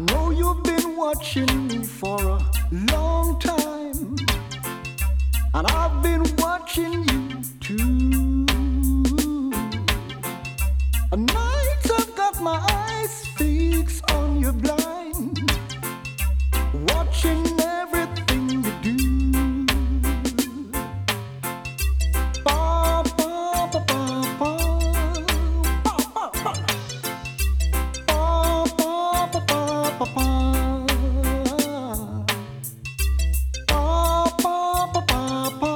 know you've been watching me for a long time, and I've been watching you too. At night I've got my eyes fixed on your blind, watching everything you do. Pa, pa, pa, pa, pa. Pa, pa, pa. Pa, pa, pa, pa, pa, pa. Pa, pa, pa, pa, pa.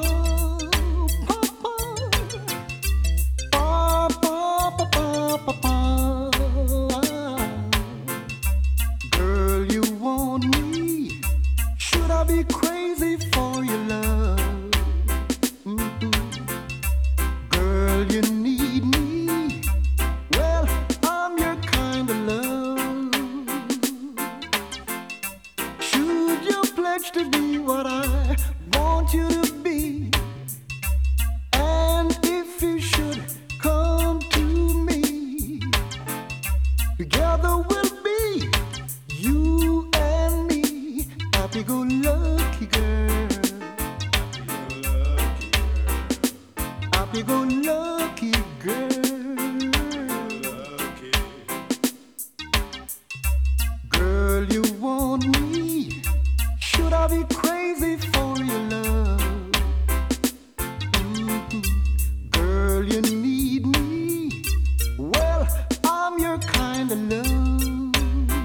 Pa, pa. Pa, pa, pa, pa, pa. Girl, you want me? Should I be crazy for your love? Girl, you need me. Well, I'm your kind of love. Should you pledge to be what I want you to be? And if you should come to me, together we'll be you and me, happy-go-lucky girl. Happy-go-lucky girl. Girl, you want me? Should I be crazy for your love? Girl, you need me. Well, I'm your kind of love.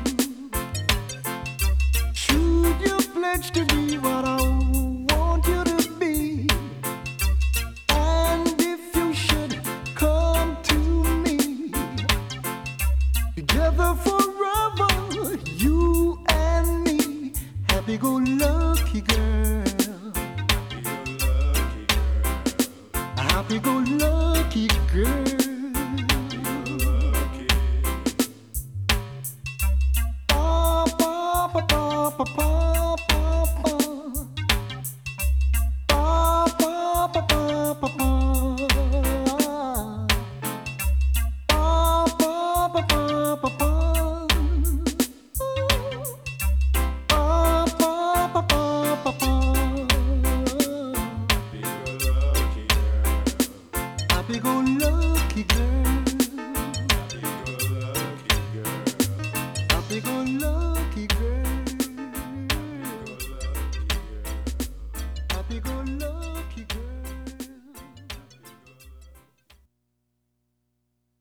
Should you pledge to be what I want you to be? And if you should come to me, together forever, you and me, happy-go-lucky girl.